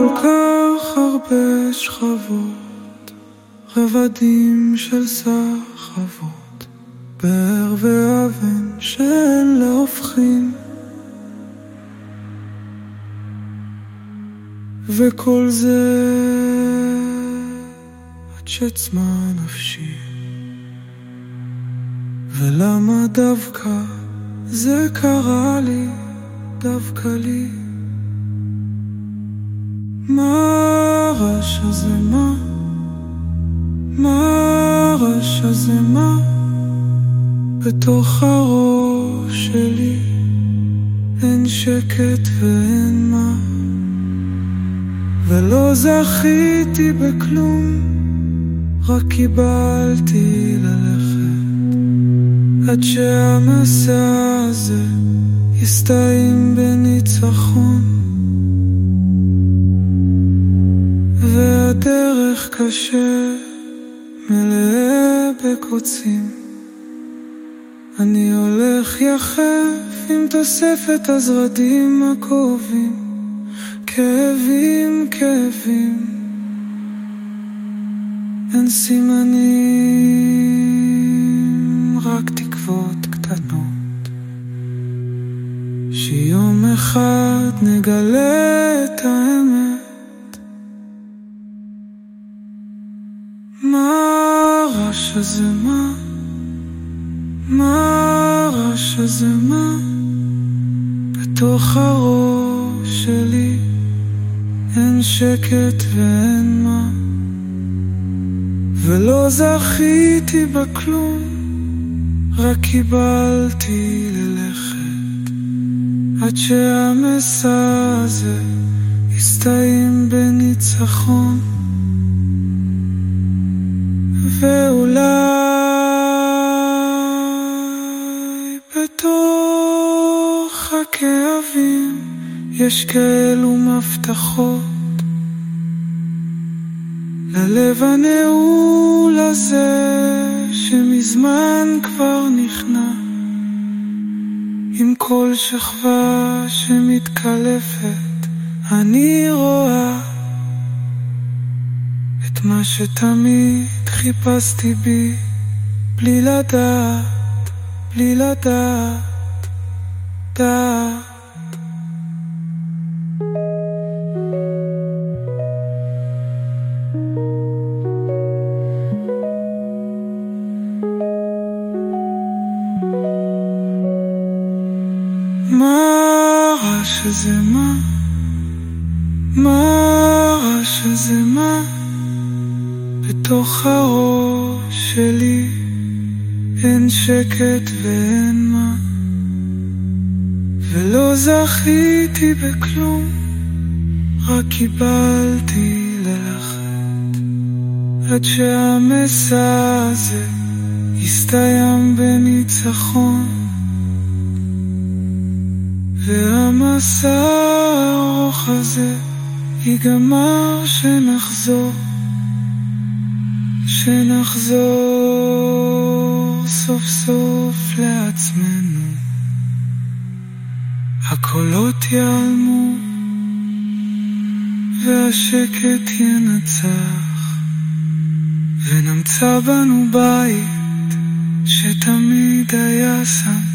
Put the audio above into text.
כל כך הרבה שכבות, רבדים של סחבות, באר ואבן שאין להופכים, וכל זה עד שצמא נפשי. ולמה דווקא זה קרה לי, דווקא לי? מה הרעש הזה, מה הרעש הזה, מה בתוך הראש שלי? אין שקט ואין מה, ולא זכיתי בכלום, רק קיבלתי ללכת עד שהמסע הזה יסתיים בניצחון. והדרך קשה, מלאה בקוצים, אני הולך יחף עם תוספת הזרדים הכואבים, כאבים, כאבים, אין סימנים, רק תקוות קטנות, שיום אחד נגלה את האמת. מה הרעש הזה, מה הרעש הזה, מה בתוך הראש שלי? אין שקט ואין מה, ולא זכיתי בכלום, רק קיבלתי ללכת עד שהמסע הזה יסתיים בניצחון. ואולי בתוך הכאבים יש כאלו מבטחות ללב הנעול הזה שמזמן כבר נכנע, עם כל שכבה שמתקלפת אני רואה את מה שתמיד חיפשתי בי, בלי לדעת, בלי לדעת, דעת. מה הרעש הזה, מה הרעש הזה, מה בתוך הראש שלי? אין שקט ואין מה, ולא זכיתי בכלום, רק קיבלתי ללכת עד שהמסע הזה יסתיים בניצחון. והמסע הארוך הזה ייגמר שנחזור, שנחזור סוף סוף לעצמנו. הקולות ייעלמו והשקט ינצח, ונמצא בנו בית שתמיד היה שם,